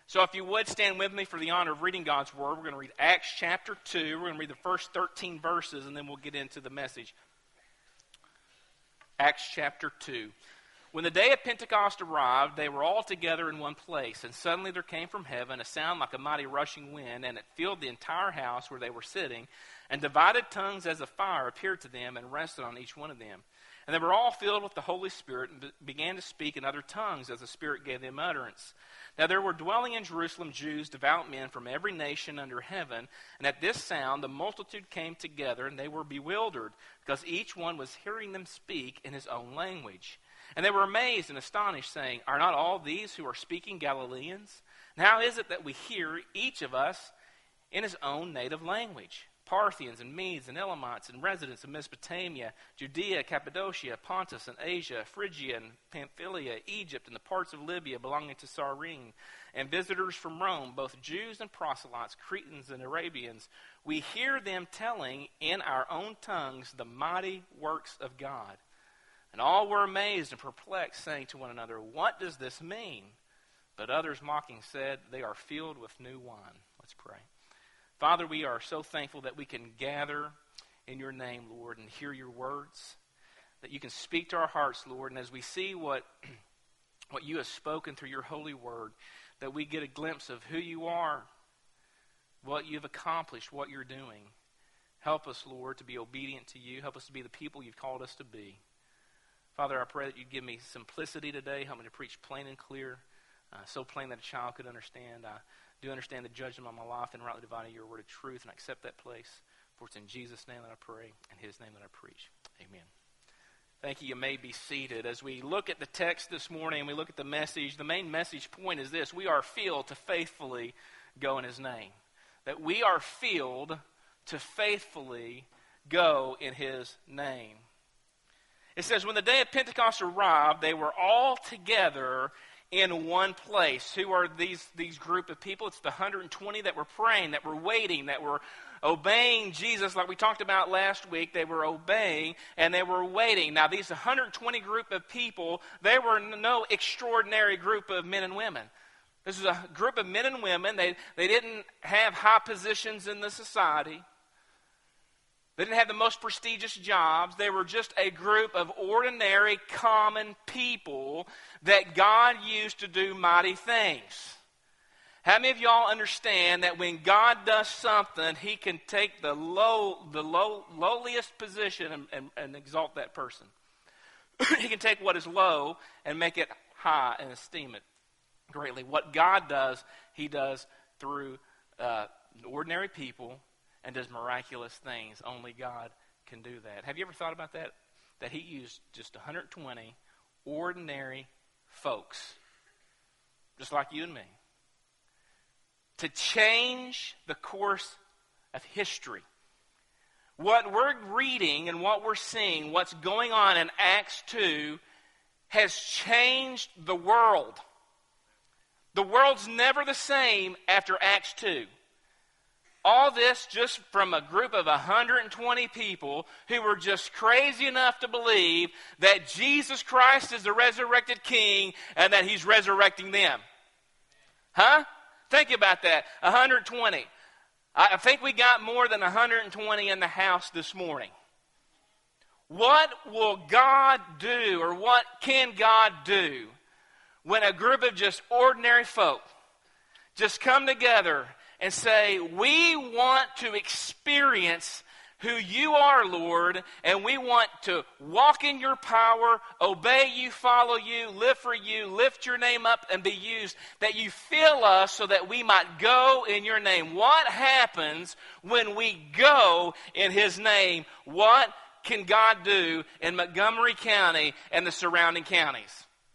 So if you would stand with me for the honor of reading God's Word, we're going to read Acts chapter 2. We're going to read the first 13 verses, and then we'll get into the message. Acts chapter 2. When the day of Pentecost arrived, they were all together in one place, and suddenly there came from heaven a sound like a mighty rushing wind, and it filled the entire house where they were sitting, and divided tongues as of fire appeared to them and rested on each one of them. And they were all filled with the Holy Spirit and began to speak in other tongues as the Spirit gave them utterance. Now there were dwelling in Jerusalem Jews, devout men from every nation under heaven. And at this sound the multitude came together, and they were bewildered, because each one was hearing them speak in his own language. And they were amazed and astonished, saying, "Are not all these who are speaking Galileans? And how is it that we hear, each of us, in his own native language? Parthians and Medes and Elamites and residents of Mesopotamia, Judea, Cappadocia, Pontus and Asia, Phrygia and Pamphylia, Egypt and the parts of Libya belonging to Cyrene, and visitors from Rome, both Jews and proselytes, Cretans and Arabians, we hear them telling in our own tongues the mighty works of God." And all were amazed and perplexed, saying to one another, "What does this mean?" But others mocking said, "They are filled with new wine." Let's pray. Father, we are so thankful that we can gather in your name, Lord, and hear your words, that you can speak to our hearts, Lord, and as we see what you have spoken through your holy word, that we get a glimpse of who you are, what you've accomplished, what you're doing. Help us, Lord, to be obedient to you. Help us to be the people you've called us to be. Father, I pray that you'd give me simplicity today. Help me to preach plain and clear, so plain that a child could understand. I do understand the judgment on my life and rightly dividing your word of truth, and I accept that place. For it's in Jesus' name that I pray, and his name that I preach. Amen. Thank you. You may be seated. As we look at the text this morning and we look at the message, the main message point is this: we are filled to faithfully go in his name. That we are filled to faithfully go in his name. It says, when the day of Pentecost arrived, they were all together in one place. Who are these group of people? It's the 120 that were praying, that were waiting, that were obeying Jesus like we talked about last week. They were obeying and they were waiting. Now these 120 group of people, they were no extraordinary group of men and women. This is a group of men and women. They didn't have high positions in the society. They didn't have the most prestigious jobs. They were just a group of ordinary, common people that God used to do mighty things. How many of y'all understand that when God does something, he can take the lowliest position and exalt that person? He can take what is low and make it high and esteem it greatly. What God does, he does through ordinary people and does miraculous things. Only God can do that. Have you ever thought about that? That he used just 120 ordinary folks, just like you and me, to change the course of history. What we're reading and what we're seeing, what's going on in Acts 2, has changed the world. The world's never the same after Acts 2. All this just from a group of 120 people who were just crazy enough to believe that Jesus Christ is the resurrected King and that he's resurrecting them. Huh? Think about that. 120. I think we got more than 120 in the house this morning. What will God do, or what can God do when a group of just ordinary folk just come together and say, we want to experience who you are, Lord, and we want to walk in your power, obey you, follow you, live for you, lift your name up and be used, that you fill us so that we might go in your name. What happens when we go in his name? What can God do in Montgomery County and the surrounding counties?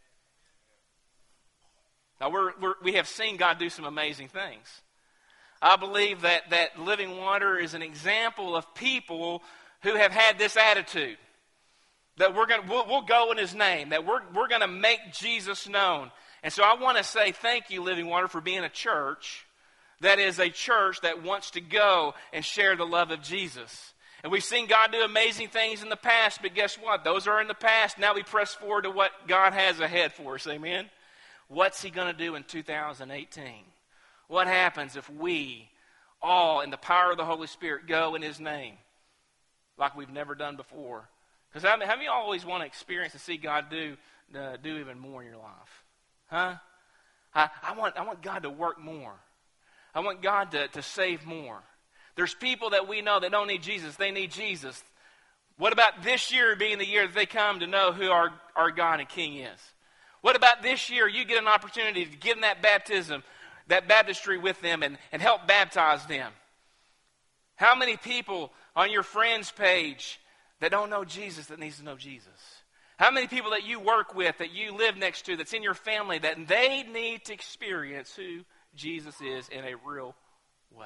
Now, we have seen God do some amazing things. I believe that Living Water is an example of people who have had this attitude, that we'll go in his name, that we're going to make Jesus known. And so I want to say thank you, Living Water, for being a church that is a church that wants to go and share the love of Jesus. And we've seen God do amazing things in the past, but guess what? Those are in the past. Now we press forward to what God has ahead for us. Amen? What's he going to do in 2018? What happens if we all, in the power of the Holy Spirit, go in His name like we've never done before? Because how many of you always want to experience and see God do even more in your life? Huh? I want God to work more. I want God to save more. There's people that we know that don't need Jesus. They need Jesus. What about this year being the year that they come to know who our God and King is? What about this year you get an opportunity to get in that baptism, that baptistry with them and help baptize them? How many people on your friends page that don't know Jesus that needs to know Jesus? How many people that you work with, that you live next to, that's in your family, that they need to experience who Jesus is in a real way?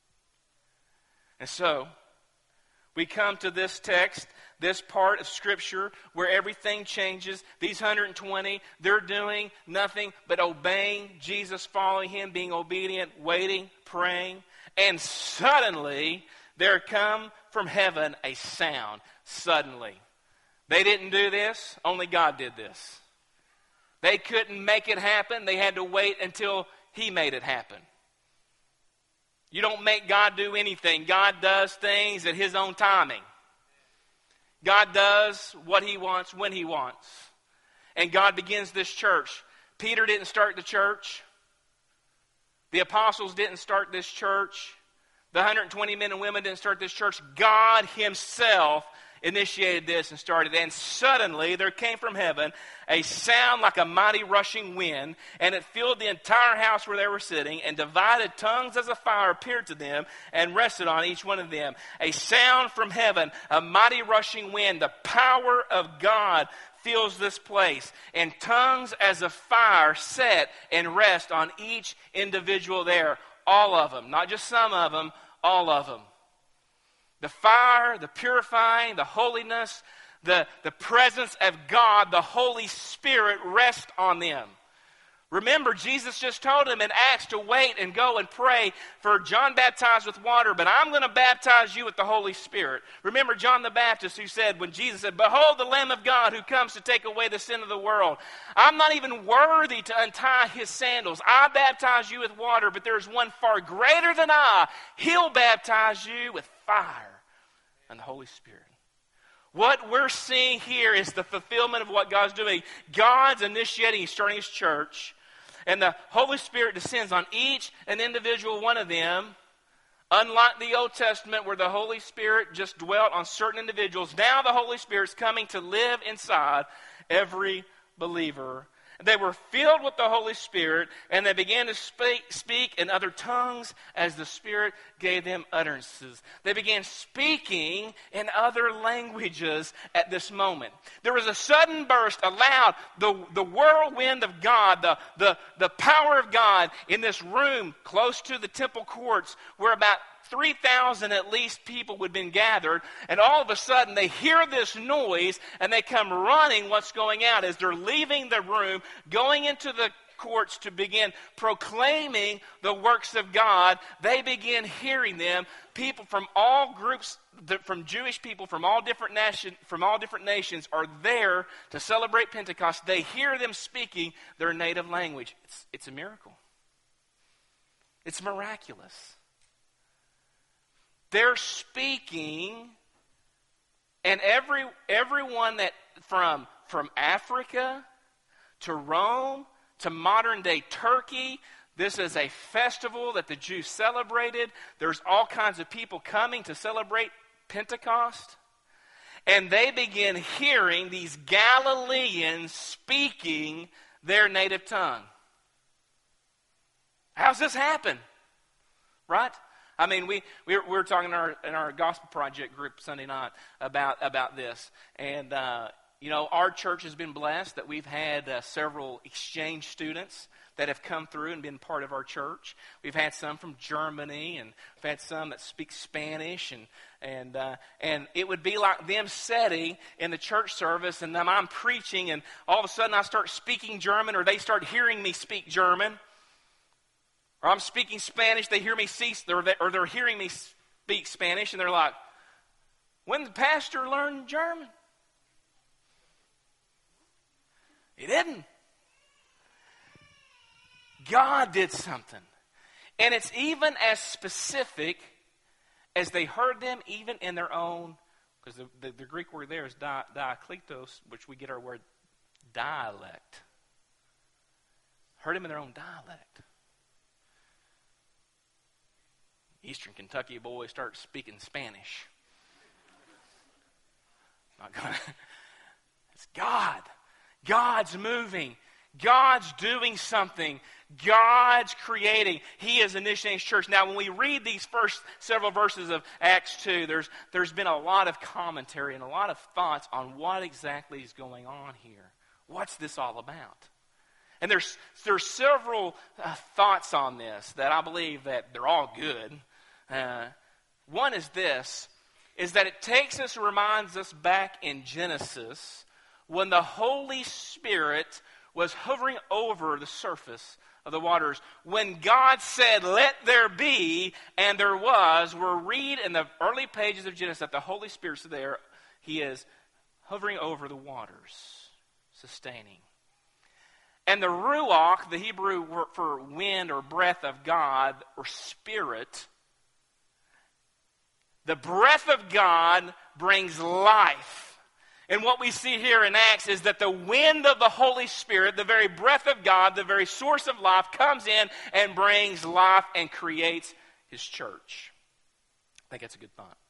And so, we come to this text, this part of Scripture, where everything changes. These 120, they're doing nothing but obeying Jesus, following Him, being obedient, waiting, praying. And suddenly, there come from heaven a sound. Suddenly. They didn't do this. Only God did this. They couldn't make it happen. They had to wait until He made it happen. You don't make God do anything. God does things at His own timing. God does what He wants when He wants. And God begins this church. Peter didn't start the church. The apostles didn't start this church. The 120 men and women didn't start this church. God Himself initiated this and started it. And suddenly there came from heaven a sound like a mighty rushing wind, and it filled the entire house where they were sitting, and divided tongues as a fire appeared to them and rested on each one of them. A sound from heaven, a mighty rushing wind, the power of God fills this place, and tongues as a fire set and rest on each individual there. All of them, not just some of them, all of them. The fire, the purifying, the holiness, the presence of God, the Holy Spirit rest on them. Remember, Jesus just told them in Acts to wait and go and pray for John baptized with water, but I'm going to baptize you with the Holy Spirit. Remember John the Baptist who said, when Jesus said, "Behold the Lamb of God who comes to take away the sin of the world. I'm not even worthy to untie His sandals. I baptize you with water, but there's one far greater than I. He'll baptize you with fire and the Holy Spirit." What we're seeing here is the fulfillment of what God's doing. God's initiating, He's starting His church, and the Holy Spirit descends on each and individual one of them. Unlike the Old Testament where the Holy Spirit just dwelt on certain individuals, now the Holy Spirit's coming to live inside every believer. They were filled with the Holy Spirit, and they began to speak in other tongues as the Spirit gave them utterances. They began speaking in other languages at this moment. There was a sudden burst, a loud, the whirlwind of God, the power of God in this room close to the temple courts where about 3,000 at least people would have been gathered, and all of a sudden they hear this noise and they come running. What's going out as they're leaving the room, going into the courts to begin proclaiming the works of God. They begin hearing them. People from all groups, from Jewish people from all different nations are there to celebrate Pentecost. They hear them speaking their native language. It's a miracle. It's miraculous. They're speaking, and everyone that from Africa to Rome to modern day Turkey, this is a festival that the Jews celebrated. There's all kinds of people coming to celebrate Pentecost. And they begin hearing these Galileans speaking their native tongue. How's this happen? Right? I mean, we were talking in our gospel project group Sunday night about this, and our church has been blessed that we've had several exchange students that have come through and been part of our church. We've had some from Germany, and we've had some that speak Spanish, and it would be like them sitting in the church service, and then I'm preaching, and all of a sudden I start speaking German, or they start hearing me speak German. Or I'm speaking Spanish, they hear me or they're hearing me speak Spanish, and they're like, "When did the pastor learn German?" He didn't. God did something. And it's even as specific as they heard them even in their own, because the Greek word there is diakletos, which we get our word dialect. Heard them in their own dialect. Eastern Kentucky boys start speaking Spanish. Not gonna. It's God. God's moving. God's doing something. God's creating. He is initiating His church. Now, when we read these first several verses of Acts 2, there's been a lot of commentary and a lot of thoughts on what exactly is going on here. What's this all about? And there's several thoughts on this that I believe that they're all good. One is this, is that it takes us, reminds us back in Genesis when the Holy Spirit was hovering over the surface of the waters. When God said, "Let there be," and there was, we'll read in the early pages of Genesis that the Holy Spirit's there. He is hovering over the waters, sustaining. And the ruach, the Hebrew word for wind or breath of God or spirit, the breath of God brings life. And what we see here in Acts is that the wind of the Holy Spirit, the very breath of God, the very source of life, comes in and brings life and creates His church. I think that's a good thought.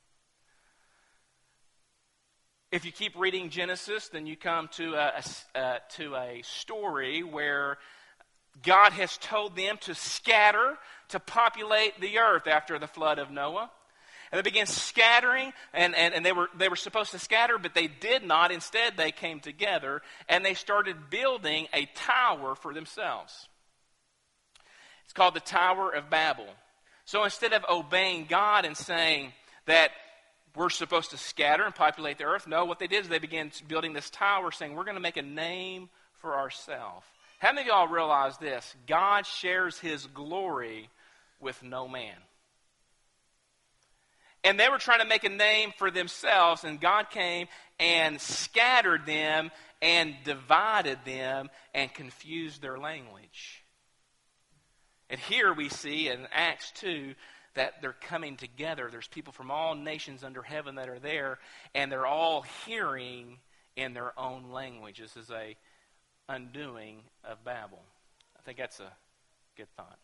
If you keep reading Genesis, then you come to a story where God has told them to scatter, to populate the earth after the flood of Noah. And they began scattering, and they were supposed to scatter, but they did not. Instead, they came together, and they started building a tower for themselves. It's called the Tower of Babel. So instead of obeying God and saying that we're supposed to scatter and populate the earth, no, what they did is they began building this tower saying, we're going to make a name for ourselves. How many of y'all realize this? God shares His glory with no man. And they were trying to make a name for themselves, and God came and scattered them and divided them and confused their language. And here we see in Acts 2 that they're coming together. There's people from all nations under heaven that are there, and they're all hearing in their own language. This is a undoing of Babel. I think that's a good thought.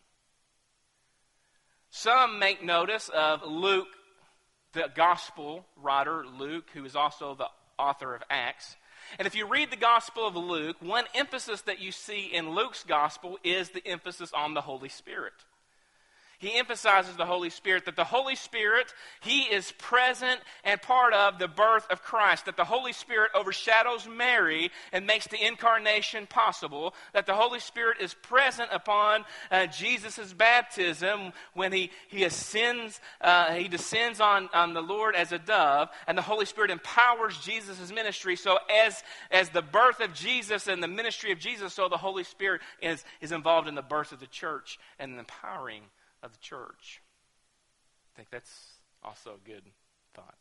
Some make notice of Luke, the gospel writer, Luke, who is also the author of Acts. And if you read the Gospel of Luke, one emphasis that you see in Luke's gospel is the emphasis on the Holy Spirit. He emphasizes the Holy Spirit, that the Holy Spirit, He is present and part of the birth of Christ, that the Holy Spirit overshadows Mary and makes the incarnation possible, that the Holy Spirit is present upon Jesus' baptism when he ascends, He descends on the Lord as a dove, and the Holy Spirit empowers Jesus' ministry. So as the birth of Jesus and the ministry of Jesus, so the Holy Spirit is involved in the birth of the church and the empowering of the church. I think that's also a good thought.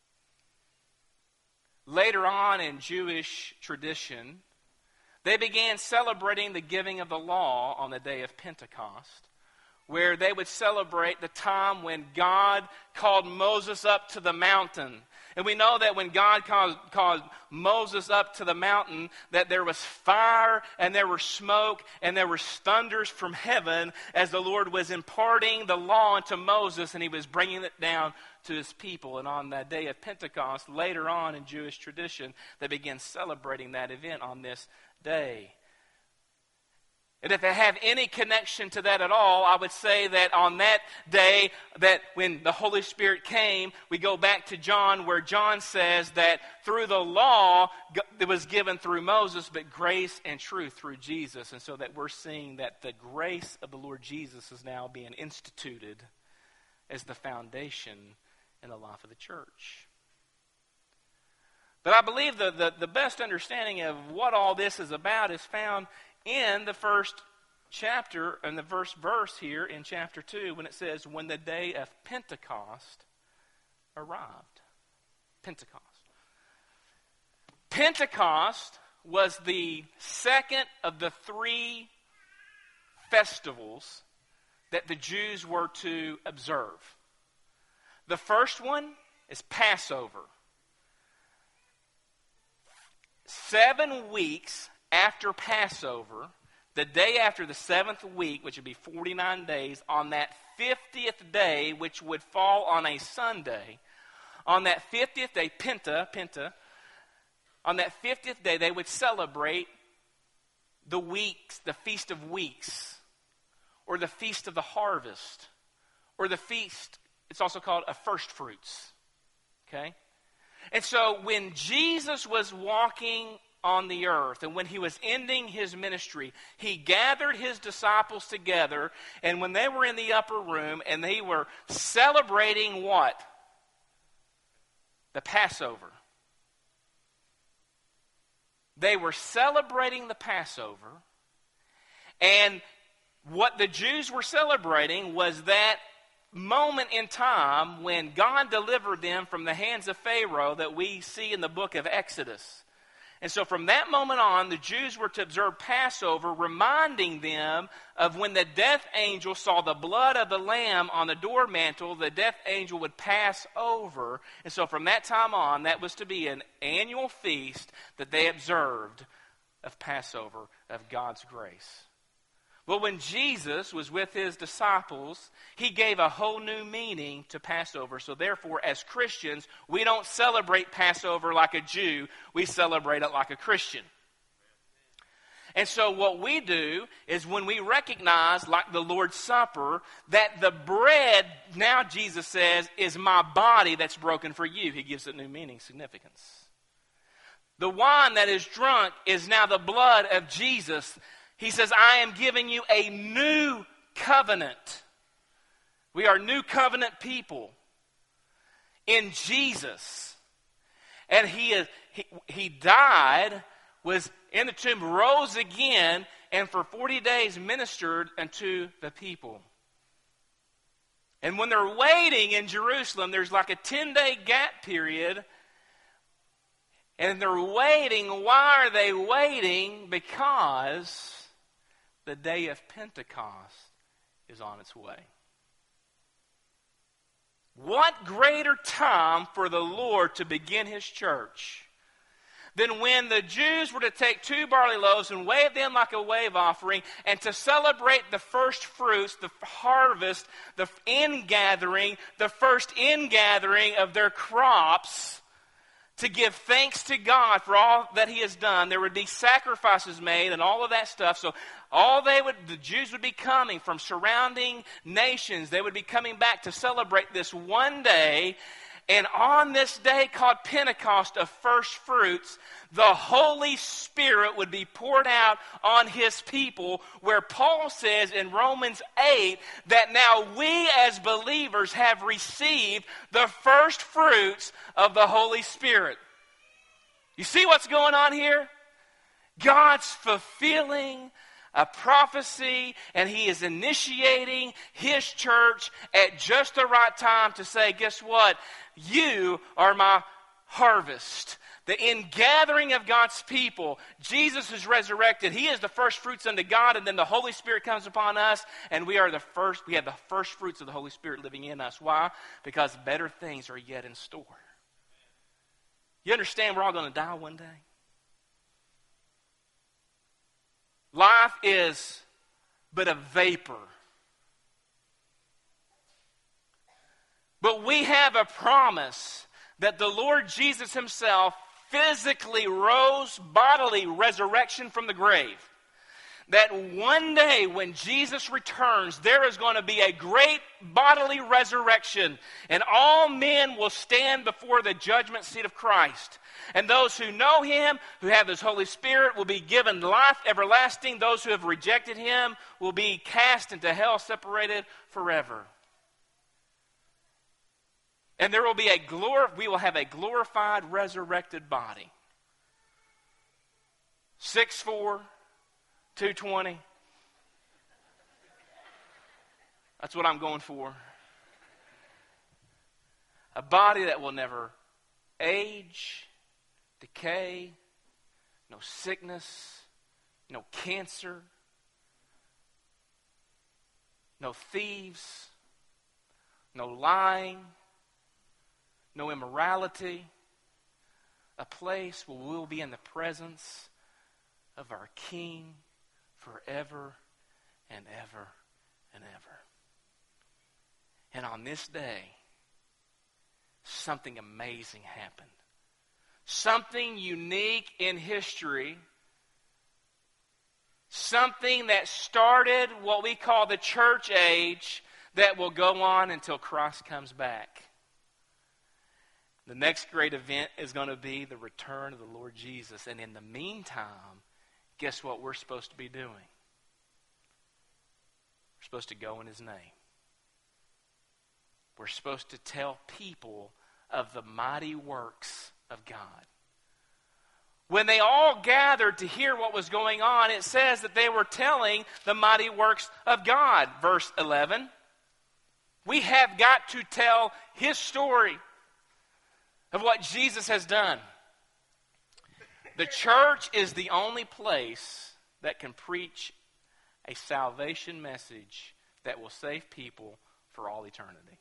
Later on in Jewish tradition, they began celebrating the giving of the law on the day of Pentecost, where they would celebrate the time when God called Moses up to the mountain. And we know that when God called Moses up to the mountain, that there was fire and there was smoke and there were thunders from heaven as the Lord was imparting the law unto Moses and He was bringing it down to His people. And on that day of Pentecost, later on in Jewish tradition, they began celebrating that event on this day. And if it have any connection to that at all, I would say that on that day, that when the Holy Spirit came, we go back to John, where John says that through the law, it was given through Moses, but grace and truth through Jesus. And so that we're seeing that the grace of the Lord Jesus is now being instituted as the foundation in the life of the church. But I believe the best understanding of what all this is about is found in the first chapter, and the first verse here in chapter 2, when it says, when the day of Pentecost arrived. Pentecost. Pentecost was the second of the three festivals that the Jews were to observe. The first one is Passover. 7 weeks after Passover, the day after the 7th week, which would be 49 days, on that 50th day, which would fall on a Sunday, on that 50th day, Penta, on that 50th day, they would celebrate the weeks, the Feast of Weeks, or the Feast of the Harvest, or the feast, it's also called a First Fruits. Okay? And so when Jesus was walking on the earth and when he was ending his ministry, he gathered his disciples together, and when they were in the upper room and they were celebrating what? The Passover. They were celebrating the Passover, and what the Jews were celebrating was that moment in time when God delivered them from the hands of Pharaoh that we see in the book of Exodus. And so from that moment on, the Jews were to observe Passover, reminding them of when the death angel saw the blood of the lamb on the door mantle, the death angel would pass over. And so from that time on, that was to be an annual feast that they observed of Passover, of God's grace. Well, when Jesus was with his disciples, he gave a whole new meaning to Passover. So therefore, as Christians, we don't celebrate Passover like a Jew. We celebrate it like a Christian. And so what we do is when we recognize, like the Lord's Supper, that the bread, now Jesus says, is my body that's broken for you. He gives it new meaning, significance. The wine that is drunk is now the blood of Jesus. He says, I am giving you a new covenant. We are new covenant people in Jesus. And he died, was in the tomb, rose again, and for 40 days ministered unto the people. And when they're waiting in Jerusalem, there's like a 10-day gap period. And they're waiting. Why are they waiting? Because the day of Pentecost is on its way. What greater time for the Lord to begin his church than when the Jews were to take 2 barley loaves and wave them like a wave offering, and to celebrate the first fruits, the harvest, the ingathering, the first ingathering of their crops, to give thanks to God for all that he has done. There would be sacrifices made and all of that stuff. So the Jews would be coming from surrounding nations. They would be coming back to celebrate this one day. And on this day called Pentecost of First Fruits, the Holy Spirit would be poured out on his people, where Paul says in Romans 8 that now we as believers have received the first fruits of the Holy Spirit. You see what's going on here? God's fulfilling a prophecy, and he is initiating his church at just the right time to say, guess what? You are my harvest. The ingathering of God's people. Jesus is resurrected. He is the first fruits unto God, and then the Holy Spirit comes upon us, and we have the first fruits of the Holy Spirit living in us. Why? Because better things are yet in store. You understand we're all going to die one day? Life is but a vapor. But we have a promise that the Lord Jesus himself physically rose, bodily resurrection from the grave. That one day when Jesus returns, there is going to be a great bodily resurrection, and all men will stand before the judgment seat of Christ. And those who know him, who have his Holy Spirit, will be given life everlasting. Those who have rejected him will be cast into hell, separated forever. And there will be we will have a glorified, resurrected body. 6'4", 220. That's what I'm going for. A body that will never age, decay, no sickness, no cancer, no thieves, no lying, no immorality. A place where we'll be in the presence of our King forever and ever and ever. And on this day, something amazing happened. Something unique in history. Something that started what we call the church age that will go on until Christ comes back. The next great event is going to be the return of the Lord Jesus. And in the meantime, guess what we're supposed to be doing? We're supposed to go in His name. We're supposed to tell people of the mighty works of God. When they all gathered to hear what was going on, it says that they were telling the mighty works of God. Verse 11. We have got to tell His story of what Jesus has done. The church is the only place that can preach a salvation message that will save people for all eternity.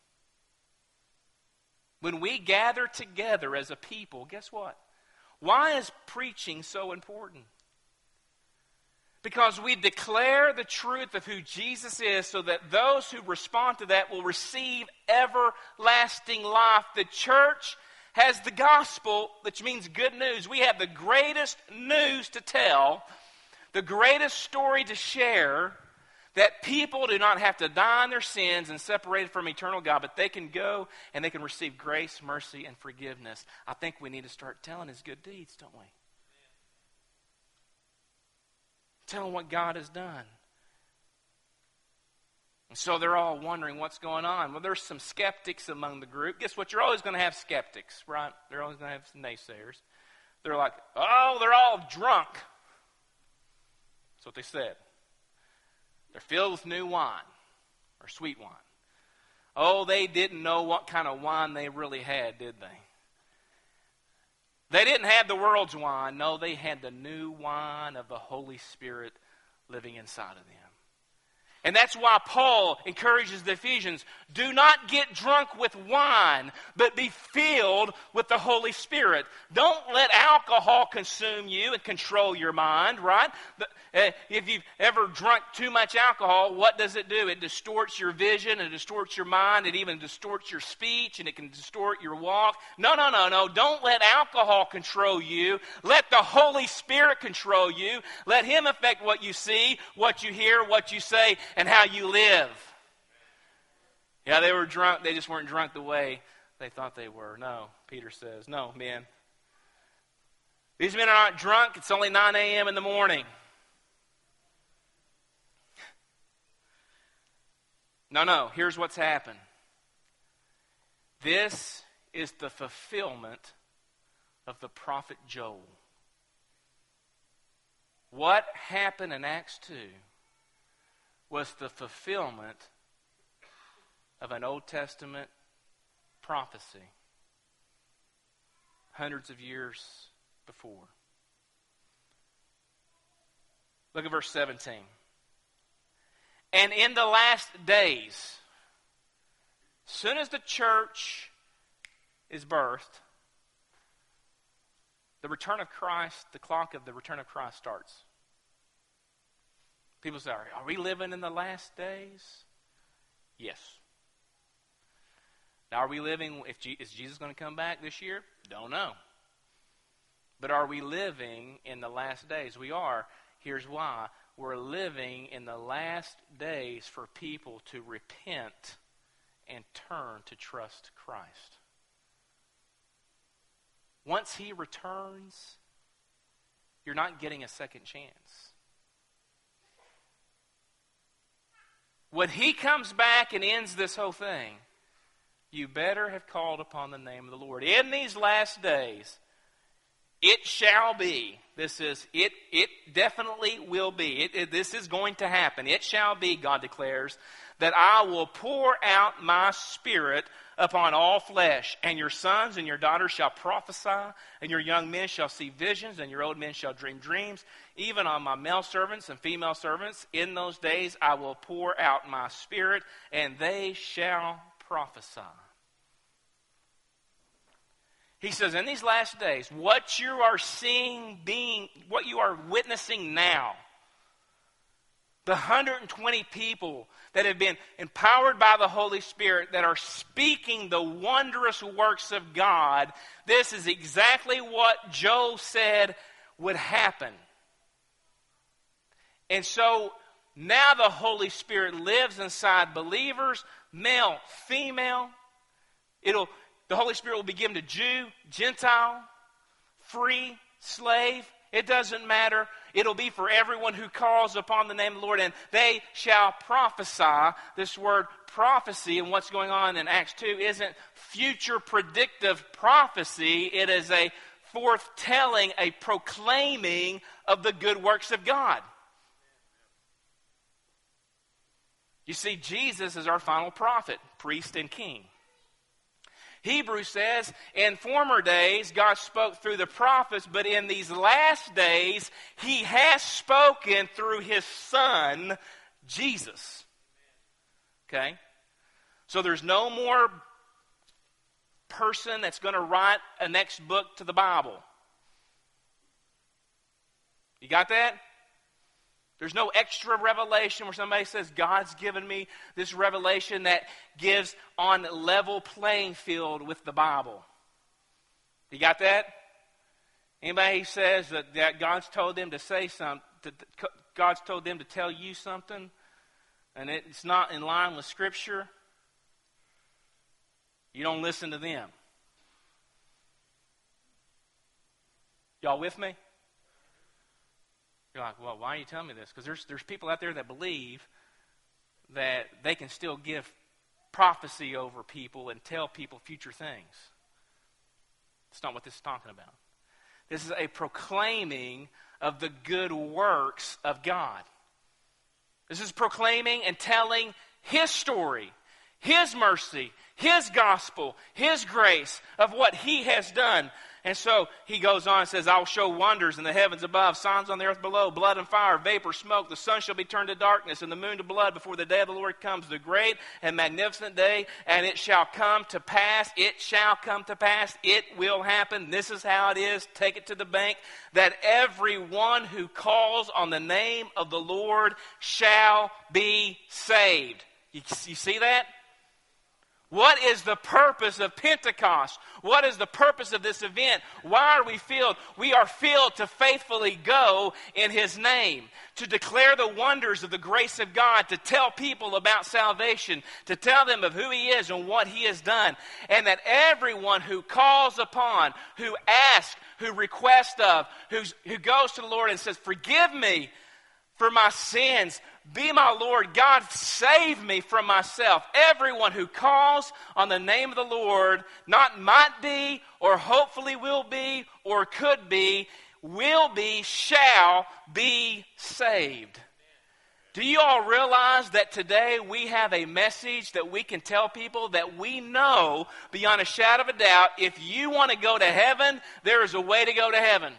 When we gather together as a people, guess what? Why is preaching so important? Because we declare the truth of who Jesus is so that those who respond to that will receive everlasting life. The church has the gospel, which means good news. We have the greatest news to tell, the greatest story to share, that people do not have to die in their sins and separated from eternal God, but they can go and they can receive grace, mercy, and forgiveness. I think we need to start telling His good deeds, don't we? Telling what God has done. And so they're all wondering what's going on. Well, there's some skeptics among the group. Guess what? You're always going to have skeptics, right? They're always going to have some naysayers. They're like, oh, they're all drunk. That's what they said. They're filled with new wine or sweet wine. Oh, they didn't know what kind of wine they really had, did they? They didn't have the world's wine. No, they had the new wine of the Holy Spirit living inside of them. And that's why Paul encourages the Ephesians, do not get drunk with wine, but be filled with the Holy Spirit. Don't let alcohol consume you and control your mind, right? If you've ever drunk too much alcohol, what does it do? It distorts your vision, it distorts your mind, it even distorts your speech, and it can distort your walk. No. Don't let alcohol control you. Let the Holy Spirit control you. Let Him affect what you see, what you hear, what you say, and how you live. Yeah, they were drunk. They just weren't drunk the way they thought they were. No, Peter says, no, men. These men are not drunk. It's only 9 a.m. in the morning. No. Here's what's happened. This is the fulfillment of the prophet Joel. What happened in Acts 2 was the fulfillment of an Old Testament prophecy hundreds of years before. Look at verse 17. And in the last days, as soon as the church is birthed, the return of Christ, the clock of the return of Christ starts. People say, are we living in the last days? Yes. Now, are we living, is Jesus going to come back this year? Don't know. But are we living in the last days? We are. Here's why. We're living in the last days for people to repent and turn to trust Christ. Once He returns, you're not getting a second chance. When He comes back and ends this whole thing, you better have called upon the name of the Lord. In these last days, it shall be. It definitely will be. This is going to happen. It shall be, God declares, that I will pour out my Spirit upon all flesh, and your sons and your daughters shall prophesy, and your young men shall see visions, and your old men shall dream dreams. Even on my male servants and female servants, in those days I will pour out my Spirit, and they shall prophesy. He says, in these last days, what you are seeing what you are witnessing now, the 120 people that have been empowered by the Holy Spirit that are speaking the wondrous works of God, this is exactly what Joel said would happen. And so now the Holy Spirit lives inside believers, male, female. The Holy Spirit will be given to Jew, Gentile, free, slave. It doesn't matter. It'll be for everyone who calls upon the name of the Lord, and they shall prophesy. This word prophecy and what's going on in Acts 2 isn't future predictive prophecy. It is a forthtelling, a proclaiming of the good works of God. You see, Jesus is our final prophet, priest, and king. Hebrews says, in former days, God spoke through the prophets, but in these last days, He has spoken through His Son, Jesus. Okay? So there's no more person that's going to write a next book to the Bible. You got that? There's no extra revelation where somebody says, God's given me this revelation that gives on level playing field with the Bible. You got that? Anybody says that God's told them to say something, God's told them to tell you something, and it's not in line with Scripture, you don't listen to them. Y'all with me? You're like, well, why are you telling me this? Because there's people out there that believe that they can still give prophecy over people and tell people future things. It's not what this is talking about. This is a proclaiming of the good works of God. This is proclaiming and telling His story, His mercy, His gospel, His grace of what He has done. And so he goes on and says, I will show wonders in the heavens above, signs on the earth below, blood and fire, vapor, smoke. The sun shall be turned to darkness and the moon to blood before the day of the Lord comes, the great and magnificent day. And it shall come to pass, it shall come to pass, it will happen. This is how it is, take it to the bank, that everyone who calls on the name of the Lord shall be saved. You see that? What is the purpose of Pentecost? What is the purpose of this event? Why are we filled? We are filled to faithfully go in His name, to declare the wonders of the grace of God, to tell people about salvation, to tell them of who He is and what He has done, and that everyone who calls upon, who asks, who requests of, who goes to the Lord and says, forgive me for my sins, be my Lord, God, save me from myself. Everyone who calls on the name of the Lord, not might be, or hopefully will be, or could be, will be, shall be saved. Do you all realize that today we have a message that we can tell people that we know beyond a shadow of a doubt, if you want to go to heaven, there is a way to go to heaven.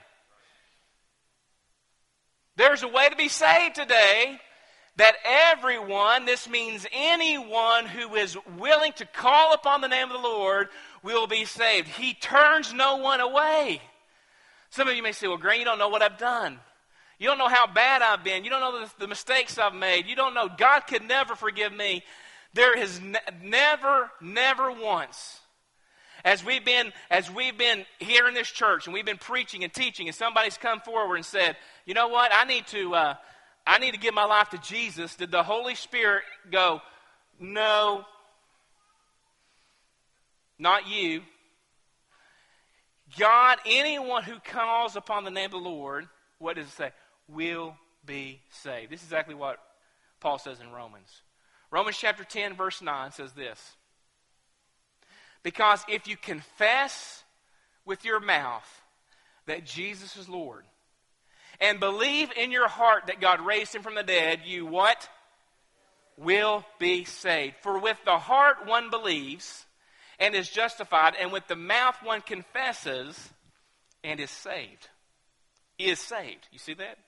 There's a way to be saved today. That everyone, this means anyone who is willing to call upon the name of the Lord, will be saved. He turns no one away. Some of you may say, well, Grant, you don't know what I've done. You don't know how bad I've been. You don't know the mistakes I've made. You don't know. God could never forgive me. There has never once, as we've been here in this church and we've been preaching and teaching, and somebody's come forward and said, you know what, I need to give my life to Jesus. Did the Holy Spirit go, no, not you. God, anyone who calls upon the name of the Lord, what does it say? Will be saved. This is exactly what Paul says in Romans. Romans chapter 10, verse 9 says this. Because if you confess with your mouth that Jesus is Lord, and believe in your heart that God raised Him from the dead, you what? will be saved. For with the heart one believes and is justified, and with the mouth one confesses and is saved. He is saved. You see that?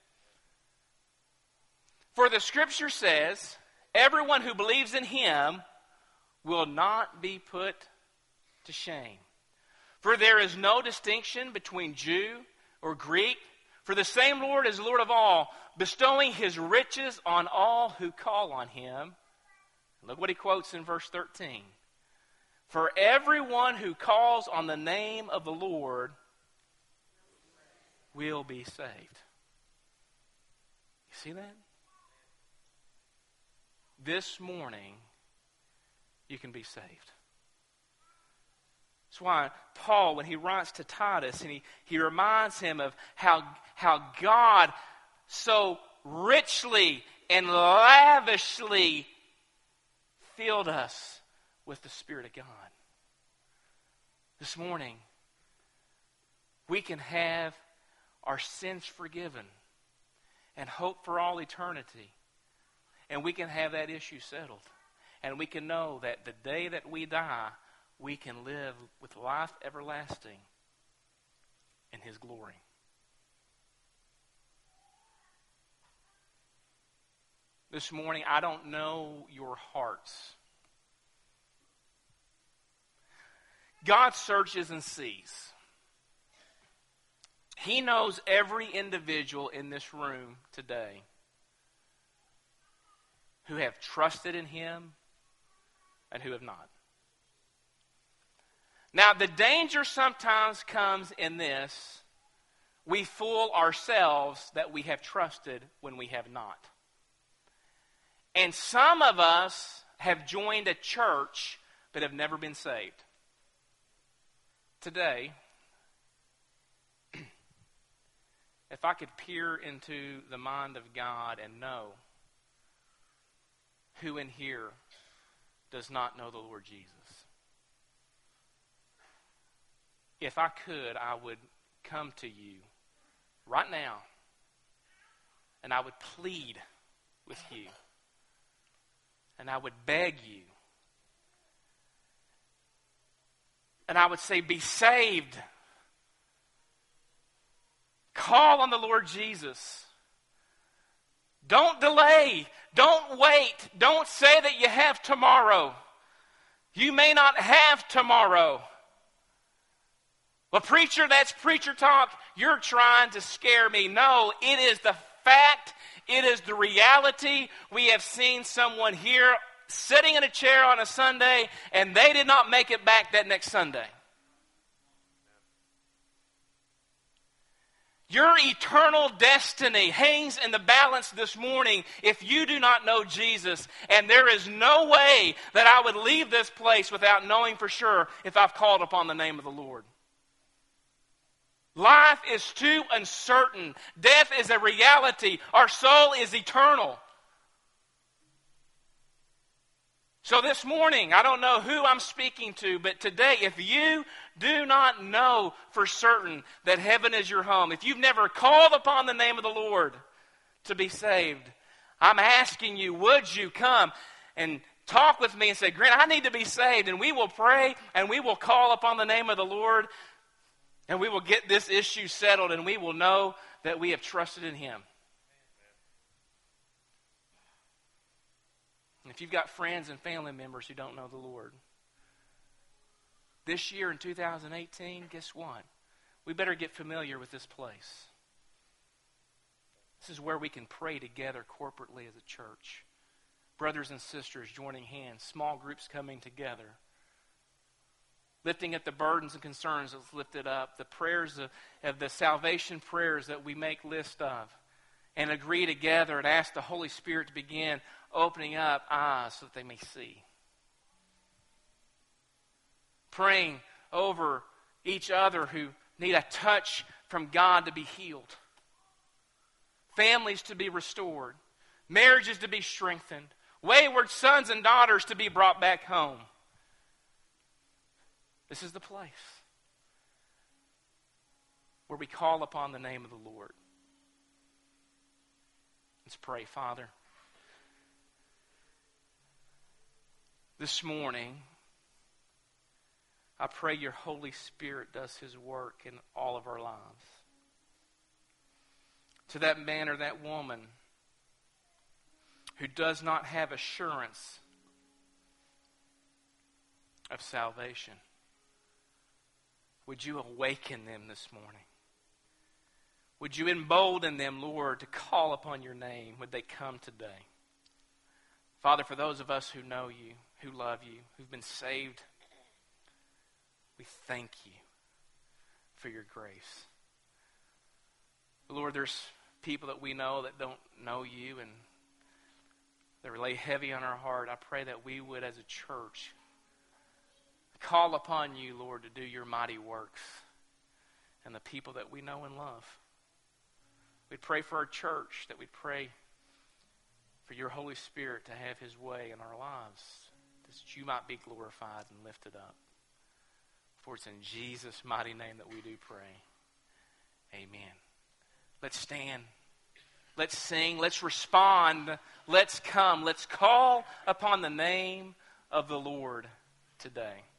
For the Scripture says, everyone who believes in him will not be put to shame. For there is no distinction between Jew or Greek, for the same Lord is Lord of all, bestowing his riches on all who call on him. Look what he quotes in verse 13. For everyone who calls on the name of the Lord will be saved. You see that? This morning, you can be saved. That's why Paul, when he writes to Titus, and he reminds him of how God so richly and lavishly filled us with the Spirit of God. This morning, we can have our sins forgiven and hope for all eternity. And we can have that issue settled. And we can know that the day that we die, we can live with life everlasting in his glory. This morning, I don't know your hearts. God searches and sees. He knows every individual in this room today who have trusted in him and who have not. Now, the danger sometimes comes in this. We fool ourselves that we have trusted when we have not. And some of us have joined a church but have never been saved. Today, if I could peer into the mind of God and know who in here does not know the Lord Jesus. If I could, I would come to you right now and I would plead with you and I would beg you and I would say, be saved. Call on the Lord Jesus. Don't delay. Don't wait. Don't say that you have tomorrow. You may not have tomorrow. Well, preacher, that's preacher talk. You're trying to scare me. No, it is the fact. It is the reality. We have seen someone here sitting in a chair on a Sunday, and they did not make it back that next Sunday. Your eternal destiny hangs in the balance this morning if you do not know Jesus. And there is no way that I would leave this place without knowing for sure if I've called upon the name of the Lord. Life is too uncertain. Death is a reality. Our soul is eternal. So this morning, I don't know who I'm speaking to, but today, if you do not know for certain that heaven is your home, if you've never called upon the name of the Lord to be saved, I'm asking you, would you come and talk with me and say, Grant, I need to be saved, and we will pray and we will call upon the name of the Lord and we will get this issue settled and we will know that we have trusted in him. If you've got friends and family members who don't know the Lord, this year in 2018, guess what? We better get familiar with this place. This is where we can pray together corporately as a church. Brothers and sisters joining hands, small groups coming together, lifting up the burdens and concerns that's lifted up, the prayers of the salvation prayers that we make list of, and agree together and ask the Holy Spirit to begin opening up eyes so that they may see. Praying over each other who need a touch from God to be healed. Families to be restored. Marriages to be strengthened. Wayward sons and daughters to be brought back home. This is the place where we call upon the name of the Lord. Let's pray. Father, This morning, I pray your Holy Spirit does His work in all of our lives. To that man or that woman who does not have assurance of salvation, would you awaken them this morning? Would you embolden them, Lord, to call upon your name? Would they come today? Father, for those of us who know you, who love you, who've been saved, we thank you for your grace. Lord, there's people that we know that don't know you and they lay heavy on our heart. I pray that we would, as a church, call upon you, Lord, to do your mighty works and the people that we know and love. We'd pray for our church, that we'd pray for your Holy Spirit to have his way in our lives, that you might be glorified and lifted up. For it's in Jesus' mighty name that we do pray. Amen. Let's stand. Let's sing. Let's respond. Let's come. Let's call upon the name of the Lord today.